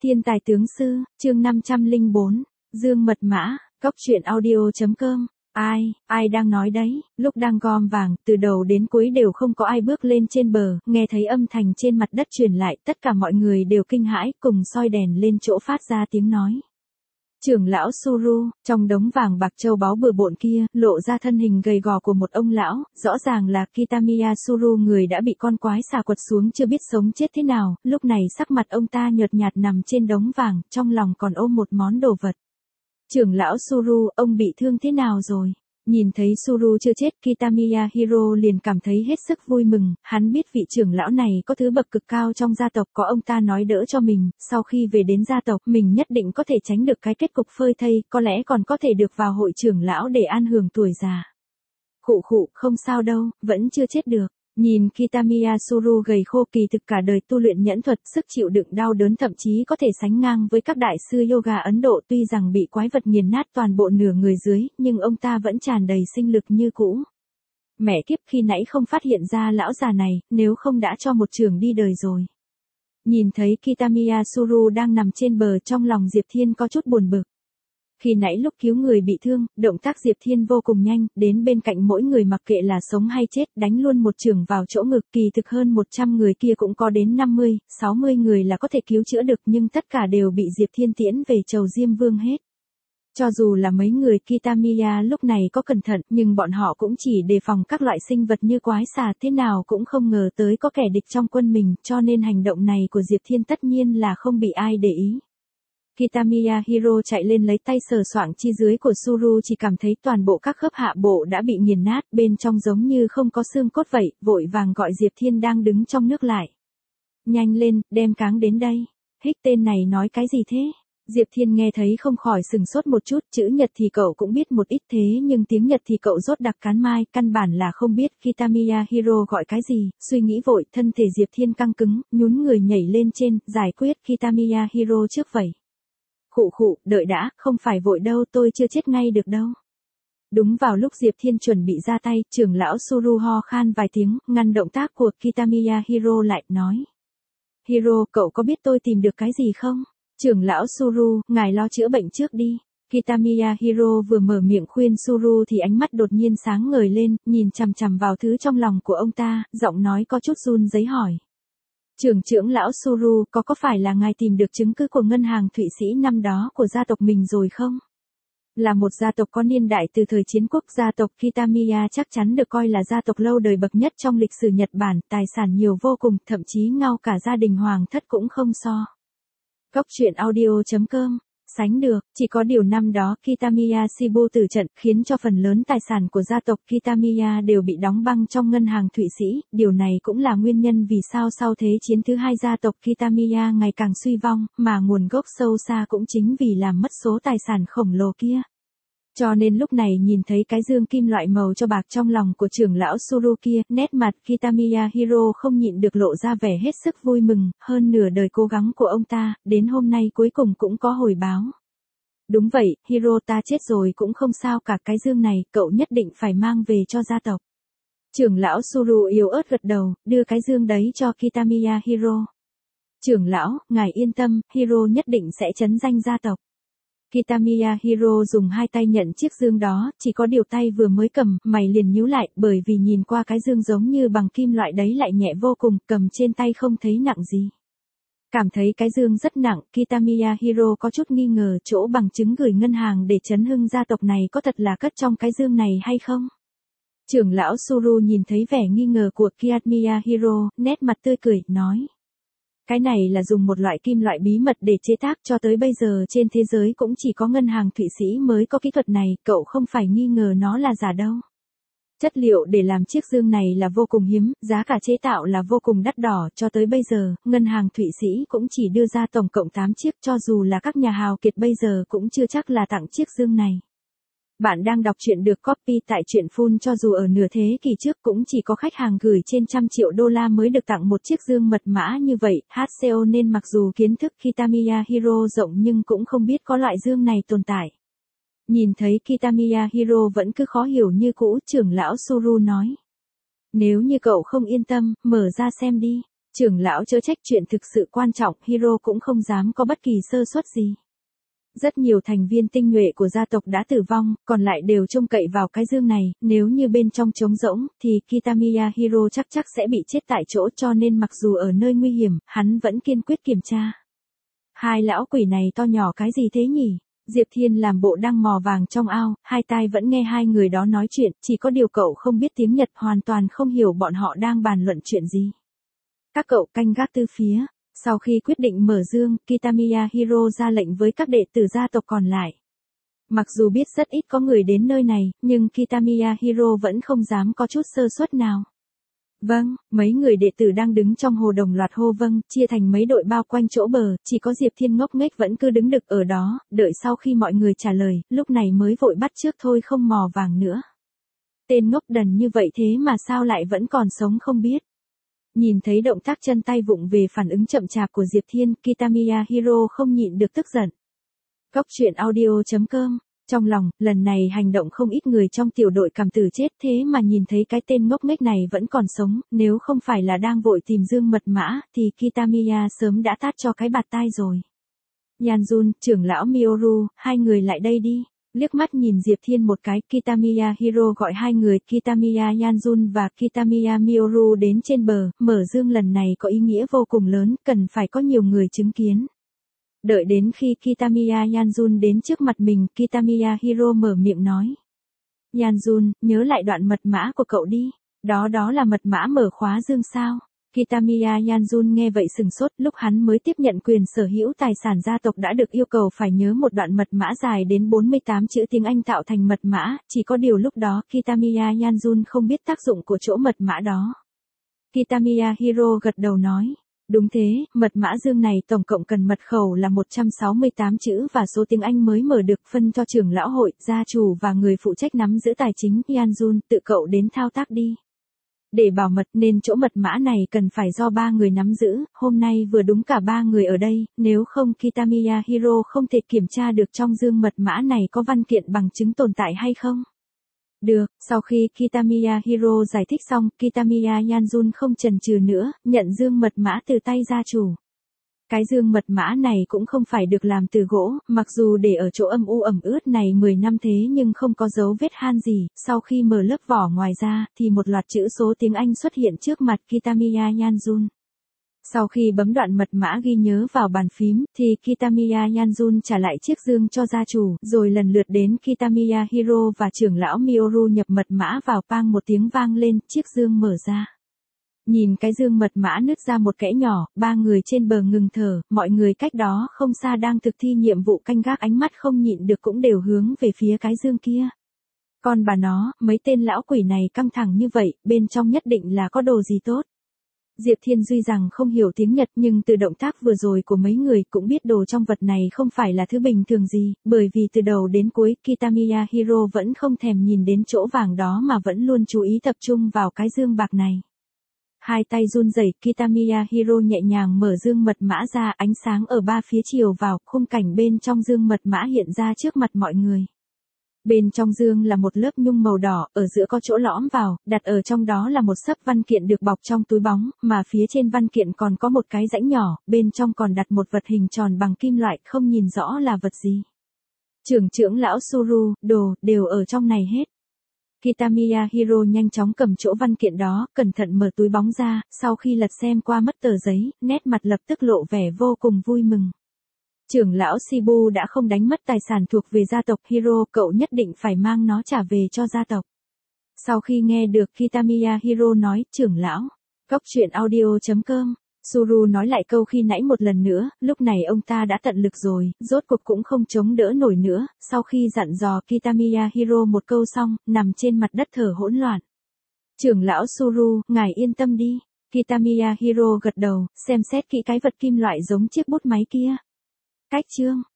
Thiên tài tướng sư, chương 504, Dương mật mã, Cóc truyện audio.com. Ai đang nói đấy, lúc đang gom vàng, từ đầu đến cuối đều không có ai bước lên trên bờ, nghe thấy âm thanh trên mặt đất truyền lại, tất cả mọi người đều kinh hãi, cùng soi đèn lên chỗ phát ra tiếng nói. Trưởng lão Suru, trong đống vàng bạc châu báu bừa bộn kia, lộ ra thân hình gầy gò của một ông lão, rõ ràng là Kitamiya Suru, người đã bị con quái xà quật xuống chưa biết sống chết thế nào, lúc này sắc mặt ông ta nhợt nhạt nằm trên đống vàng, trong lòng còn ôm một món đồ vật. Trưởng lão Suru, ông bị thương thế nào rồi? Nhìn thấy Suru chưa chết, Kitamiya Hiro liền cảm thấy hết sức vui mừng, hắn biết vị trưởng lão này có thứ bậc cực cao trong gia tộc, có ông ta nói đỡ cho mình, sau khi về đến gia tộc, mình nhất định có thể tránh được cái kết cục phơi thây, có lẽ còn có thể được vào hội trưởng lão để an hưởng tuổi già. Khụ, không sao đâu, vẫn chưa chết được. Nhìn Kitamiya Suru gầy khô, kỳ thực cả đời tu luyện nhẫn thuật, sức chịu đựng đau đớn thậm chí có thể sánh ngang với các đại sư yoga Ấn Độ, tuy rằng bị quái vật nghiền nát toàn bộ nửa người dưới, nhưng ông ta vẫn tràn đầy sinh lực như cũ. Mẹ kiếp, khi nãy không phát hiện ra lão già này, nếu không đã cho một trường đi đời rồi. Nhìn thấy Kitamiya Suru đang nằm trên bờ, trong lòng Diệp Thiên có chút buồn bực. Khi nãy lúc cứu người bị thương, động tác Diệp Thiên vô cùng nhanh, đến bên cạnh mỗi người mặc kệ là sống hay chết, đánh luôn một chưởng vào chỗ ngực, kỳ thực hơn 100 người kia cũng có đến 50, 60 người là có thể cứu chữa được, nhưng tất cả đều bị Diệp Thiên tiễn về Chầu Diêm Vương hết. Cho dù là mấy người Kitamiya lúc này có cẩn thận, nhưng bọn họ cũng chỉ đề phòng các loại sinh vật như quái xà, thế nào cũng không ngờ tới có kẻ địch trong quân mình, cho nên hành động này của Diệp Thiên tất nhiên là không bị ai để ý. Kitamiya Hiro chạy lên lấy tay sờ soạng chi dưới của Suru, chỉ cảm thấy toàn bộ các khớp hạ bộ đã bị nghiền nát, bên trong giống như không có xương cốt vậy, vội vàng gọi Diệp Thiên đang đứng trong nước lại. Nhanh lên, đem cáng đến đây. Hích, tên này nói cái gì thế? Diệp Thiên nghe thấy không khỏi sừng sốt một chút, chữ Nhật thì cậu cũng biết một ít thế nhưng tiếng Nhật thì cậu rốt đặc cán mai, căn bản là không biết Kitamiya Hiro gọi cái gì, suy nghĩ vội, thân thể Diệp Thiên căng cứng, nhún người nhảy lên trên, giải quyết Kitamiya Hiro trước vậy. Khụ, đợi đã, không phải vội đâu, tôi chưa chết ngay được đâu. Đúng vào lúc Diệp Thiên chuẩn bị ra tay, trưởng lão Suru ho khan vài tiếng, ngăn động tác của Kitamiya Hiro lại, nói. Hiro, cậu có biết tôi tìm được cái gì không? Trưởng lão Suru, ngài lo chữa bệnh trước đi. Kitamiya Hiro vừa mở miệng khuyên Suru thì ánh mắt đột nhiên sáng ngời lên, nhìn chằm chằm vào thứ trong lòng của ông ta, giọng nói có chút run rẩy hỏi. Trưởng lão Suru, có phải là ngài tìm được chứng cứ của ngân hàng Thụy Sĩ năm đó của gia tộc mình rồi không? Là một gia tộc có niên đại từ thời chiến quốc, gia tộc Kitamiya chắc chắn được coi là gia tộc lâu đời bậc nhất trong lịch sử Nhật Bản, tài sản nhiều vô cùng, thậm chí ngao cả gia đình hoàng thất cũng không so. Cóc truyện audio.com. Sánh được, chỉ có điều năm đó Kitamiya Shibu tử trận, khiến cho phần lớn tài sản của gia tộc Kitamiya đều bị đóng băng trong ngân hàng Thụy Sĩ, điều này cũng là nguyên nhân vì sao sau Thế chiến thứ hai gia tộc Kitamiya ngày càng suy vong, mà nguồn gốc sâu xa cũng chính vì làm mất số tài sản khổng lồ kia. Cho nên lúc này nhìn thấy cái dương kim loại màu cho bạc trong lòng của trưởng lão Suru kia, nét mặt Kitamiya Hiro không nhịn được lộ ra vẻ hết sức vui mừng, hơn nửa đời cố gắng của ông ta, đến hôm nay cuối cùng cũng có hồi báo. Đúng vậy, Hiro, ta chết rồi cũng không sao cả, cái dương này, cậu nhất định phải mang về cho gia tộc. Trưởng lão Suru yếu ớt gật đầu, đưa cái dương đấy cho Kitamiya Hiro. Trưởng lão, ngài yên tâm, Hiro nhất định sẽ trấn danh gia tộc. Kitamiya Hiro dùng hai tay nhận chiếc dương đó, chỉ có điều tay vừa mới cầm, mày liền nhíu lại, bởi vì nhìn qua cái dương giống như bằng kim loại đấy lại nhẹ vô cùng, cầm trên tay không thấy nặng gì. Cảm thấy cái dương rất nặng, Kitamiya Hiro có chút nghi ngờ chỗ bằng chứng gửi ngân hàng để chấn hưng gia tộc này có thật là cất trong cái dương này hay không? Trưởng lão Suru nhìn thấy vẻ nghi ngờ của Kitamiya Hiro, nét mặt tươi cười, nói. Cái này là dùng một loại kim loại bí mật để chế tác, cho tới bây giờ trên thế giới cũng chỉ có ngân hàng Thụy Sĩ mới có kỹ thuật này, cậu không phải nghi ngờ nó là giả đâu. Chất liệu để làm chiếc dương này là vô cùng hiếm, giá cả chế tạo là vô cùng đắt đỏ, cho tới bây giờ, ngân hàng Thụy Sĩ cũng chỉ đưa ra tổng cộng 8 chiếc, cho dù là các nhà hào kiệt bây giờ cũng chưa chắc là tặng chiếc dương này. Bạn đang đọc truyện được copy tại truyện Full, cho dù ở nửa thế kỷ trước cũng chỉ có khách hàng gửi trên $100 triệu mới được tặng một chiếc dương mật mã như vậy, HCO, nên mặc dù kiến thức Kitamiya Hiro rộng nhưng cũng không biết có loại dương này tồn tại. Nhìn thấy Kitamiya Hiro vẫn cứ khó hiểu như cũ, trưởng lão Suru nói. Nếu như cậu không yên tâm, mở ra xem đi. Trưởng lão chớ trách, chuyện thực sự quan trọng, Hiro cũng không dám có bất kỳ sơ suất gì. Rất nhiều thành viên tinh nhuệ của gia tộc đã tử vong, còn lại đều trông cậy vào cái dương này, nếu như bên trong trống rỗng, thì Kitamiya Hiro chắc sẽ bị chết tại chỗ, cho nên mặc dù ở nơi nguy hiểm, hắn vẫn kiên quyết kiểm tra. Hai lão quỷ này to nhỏ cái gì thế nhỉ? Diệp Thiên làm bộ đang mò vàng trong ao, hai tai vẫn nghe hai người đó nói chuyện, chỉ có điều cậu không biết tiếng Nhật, hoàn toàn không hiểu bọn họ đang bàn luận chuyện gì. Các cậu canh gác từ phía. Sau khi quyết định mở dương, Kitamiya Hiro ra lệnh với các đệ tử gia tộc còn lại. Mặc dù biết rất ít có người đến nơi này, nhưng Kitamiya Hiro vẫn không dám có chút sơ suất nào. Vâng, mấy người đệ tử đang đứng trong hồ đồng loạt hô vâng, chia thành mấy đội bao quanh chỗ bờ, chỉ có Diệp Thiên ngốc nghếch vẫn cứ đứng đực ở đó, đợi sau khi mọi người trả lời, lúc này mới vội bắt trước thôi không mò vàng nữa. Tên ngốc đần như vậy thế mà sao lại vẫn còn sống không biết. Nhìn thấy động tác chân tay vụng về phản ứng chậm chạp của Diệp Thiên, Kitamiya Hiro không nhịn được tức giận. Cốc truyện audio.com. Trong lòng, lần này hành động không ít người trong tiểu đội cảm tử chết, thế mà nhìn thấy cái tên ngốc nghếch này vẫn còn sống, nếu không phải là đang vội tìm dương mật mã, thì Kitamiya sớm đã tát cho cái bạt tai rồi. Yanjun, trưởng lão Mioru, hai người lại đây đi. Liếc mắt nhìn Diệp Thiên một cái, Kitamiya Hiro gọi hai người Kitamiya Yanjun và Kitamiya Mioru đến trên bờ, mở dương lần này có ý nghĩa vô cùng lớn, cần phải có nhiều người chứng kiến. Đợi đến khi Kitamiya Yanjun đến trước mặt mình, Kitamiya Hiro mở miệng nói. Yanjun, nhớ lại đoạn mật mã của cậu đi. Đó là mật mã mở khóa dương sao? Kitamiya Yanjun nghe vậy sừng sốt, lúc hắn mới tiếp nhận quyền sở hữu tài sản gia tộc đã được yêu cầu phải nhớ một đoạn mật mã dài đến 48 chữ tiếng Anh tạo thành mật mã, chỉ có điều lúc đó Kitamiya Yanjun không biết tác dụng của chỗ mật mã đó. Kitamiya Hiro gật đầu nói. Đúng thế, mật mã dương này tổng cộng cần mật khẩu là 168 chữ và số tiếng Anh mới mở được, phân cho trưởng lão hội, gia chủ và người phụ trách nắm giữ tài chính. Yanjun, tự cậu đến thao tác đi. Để bảo mật nên chỗ mật mã này cần phải do 3 người nắm giữ, hôm nay vừa đúng cả 3 người ở đây, nếu không Kitamiya Hiro không thể kiểm tra được trong dương mật mã này có văn kiện bằng chứng tồn tại hay không. Được, sau khi Kitamiya Hiro giải thích xong, Kitamiya Yanjun không chần chừ nữa, nhận dương mật mã từ tay gia chủ. Cái dương mật mã này cũng không phải được làm từ gỗ, mặc dù để ở chỗ âm u ẩm ướt này 10 năm thế nhưng không có dấu vết han gì, sau khi mở lớp vỏ ngoài ra, thì một loạt chữ số tiếng Anh xuất hiện trước mặt Kitamiya Yanjun. Sau khi bấm đoạn mật mã ghi nhớ vào bàn phím, thì Kitamiya Yanjun trả lại chiếc dương cho gia chủ, rồi lần lượt đến Kitamiya Hiro và trưởng lão Mioru nhập mật mã vào, pang một tiếng vang lên, chiếc dương mở ra. Nhìn cái dương mật mã nứt ra một kẽ nhỏ, 3 người trên bờ ngừng thở, mọi người cách đó không xa đang thực thi nhiệm vụ canh gác ánh mắt không nhịn được cũng đều hướng về phía cái dương kia. Còn bà nó, mấy tên lão quỷ này căng thẳng như vậy, bên trong nhất định là có đồ gì tốt. Diệp Thiên Duy rằng không hiểu tiếng Nhật nhưng từ động tác vừa rồi của mấy người cũng biết đồ trong vật này không phải là thứ bình thường gì, bởi vì từ đầu đến cuối Kitamiya Hiro vẫn không thèm nhìn đến chỗ vàng đó mà vẫn luôn chú ý tập trung vào cái dương bạc này. Hai tay run rẩy, Kitamiya Hiro nhẹ nhàng mở dương mật mã ra, ánh sáng ở ba phía chiếu vào, khung cảnh bên trong dương mật mã hiện ra trước mặt mọi người. Bên trong dương là một lớp nhung màu đỏ, ở giữa có chỗ lõm vào, đặt ở trong đó là một xấp văn kiện được bọc trong túi bóng, mà phía trên văn kiện còn có một cái rãnh nhỏ, bên trong còn đặt một vật hình tròn bằng kim loại, không nhìn rõ là vật gì. Trưởng lão Suru, đồ, đều ở trong này hết. Kitamiya Hiro nhanh chóng cầm chỗ văn kiện đó, cẩn thận mở túi bóng ra, sau khi lật xem qua mất tờ giấy, nét mặt lập tức lộ vẻ vô cùng vui mừng. Trưởng lão Shibu đã không đánh mất tài sản thuộc về gia tộc Hiro, cậu nhất định phải mang nó trả về cho gia tộc. Sau khi nghe được Kitamiya Hiro nói, trưởng lão, cốc truyện audio.com, Suru nói lại câu khi nãy một lần nữa, lúc này ông ta đã tận lực rồi, rốt cuộc cũng không chống đỡ nổi nữa, sau khi dặn dò Kitamiya Hiro một câu xong, nằm trên mặt đất thở hỗn loạn. Trưởng lão Suru, ngài yên tâm đi. Kitamiya Hiro gật đầu, xem xét kỹ cái vật kim loại giống chiếc bút máy kia. Cách chương